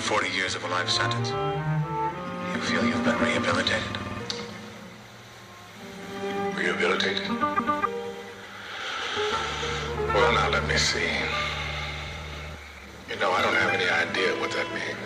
40 years of a life sentence. You feel you've been rehabilitated. Rehabilitated? Well, now let me see. You know, I don't have any idea what that means.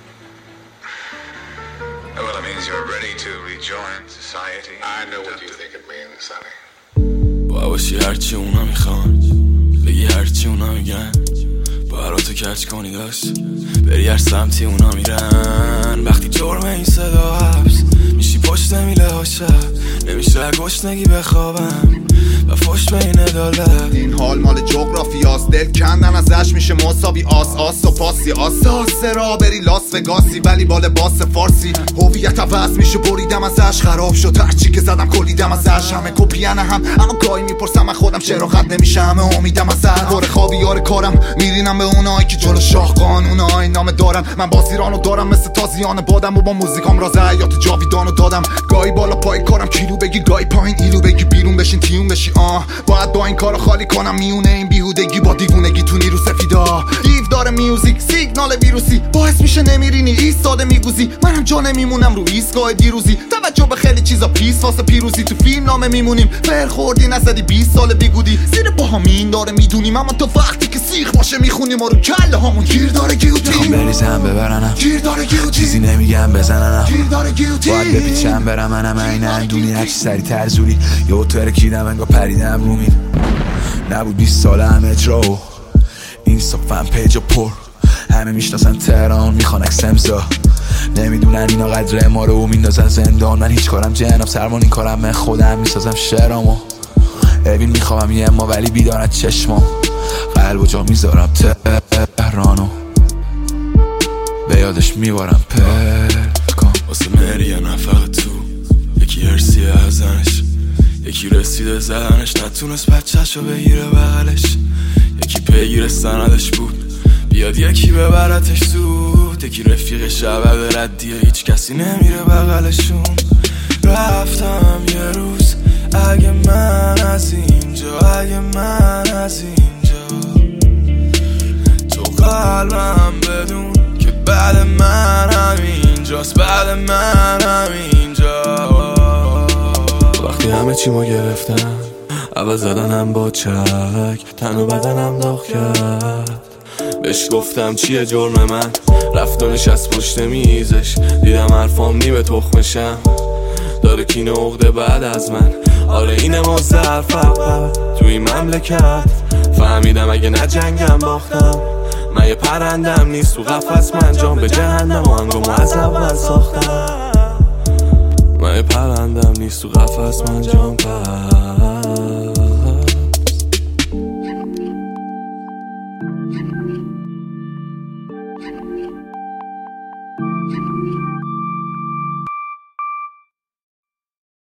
Well, it means you're ready to rejoin society. I know what you think it means, Sonny. باشی هرچی اونا میخوان، بگی هرچی اونا میگن، براتو کج کنی داشت بری هر سمتی اونا میرن. وقتی جرم این صدا حبس میشی پشت میله ها شب، نمیشه گشنگی بخوابم و فش بین عدالت. این حال مال جغرافیاست، دل کندن ازش میشه مساوی آس و پاسی. آساس را بری لاس وگاسی ولی با لباس فارسی. هویت عوض میشه بریدم ازش، خراب شد هرچی که زدم کلیدم ازش. همه کپین هم اما گاهی میپرسم من خودم چرا خط نمیشه، همه امیدم ازش. دور خوابی یار کارم میرینم به اونایی که جلو شاه قانونای نامه دارن. من بازیرانو دارم مثل تازیان بادم و با موزیکام راز حیات جاویدانو دادم. گاهی بالا پای کارم کیلو بگی، گاهی پایین ایلو بگی، بیرون بشین تیون بشی. باید با این کارو خالی کنم میونه این بیهودگی با دیوونگی تو نیرو سفیدا. دیو داره میوزیک سیگنال ویروسی، باعث میشه نمیرینی ایستاده میگوزی. منم جا نمیمونم رو ایستگاه دیروزی. توجه به خیلی چیزا پیس واسه پیروزی. تو فیلم نامه میمونیم فر خوردی نزدی 20 سال بیگودی. زیر پاهامین داره میدونیم اما تا وقتی که سیخ باشه میخونیم ما رو کله هامون گیر داره گیوتی. بریزم ببرنم گیر داره گیوتی، چیزی نمیگم بزننم، گیر داره گیوتی. باید بپیچم برم منم این اندونی هرچی سری ترزوری. یه ترکیدم انگار پریدم رو مین. نبود 20 ساله هم اجرا و اینستا فن پیج پر، همه میشناسن تهران میخوان اکسمزا. نمیدونن اینا قدر ما رو میندازن زندان. من هیچ کارم جناب سرمان، این کارم من خودم میسازم شعرامو. اوین میخوام یه ما ولی بیدارت چشمام. قلب و جا میذارم تهرانو، به یادش میبارم پلکان. واسه مری یه نفق تو، یکی ارسیه ازنش، یکی رسیده زدنش نتونست بچه‌شو بگیره بغلش. یکی پیگیر سندش بود بیاد یکی ببرتش زود. یکی رفیق شبه ردیه هیچ کسی نمیره بغلشون. رفتم یه روز اگه من از اینجا، اگه من از اینجا، تو قلبم بدون که بعد من همینجاست، بعد من همینجا. وقتی همه چی ما گرفتم اول زدنم با چک، تن و بدنم داغ کرد. بهش گفتم چیه جرم من، رفت و نشست پشت میزش. دیدم حرفام نیمه تخمشم، داره کینه عقده بعد از من. آره اینه مزد حرفم تو این مملکت. فهمیدم اگه نه جنگم باختم. من یه پرندم نیست تو قفس، من جام به جهنم و هنگام از اول ساختم. من یه پرندم نیست تو قفس، من جام پس.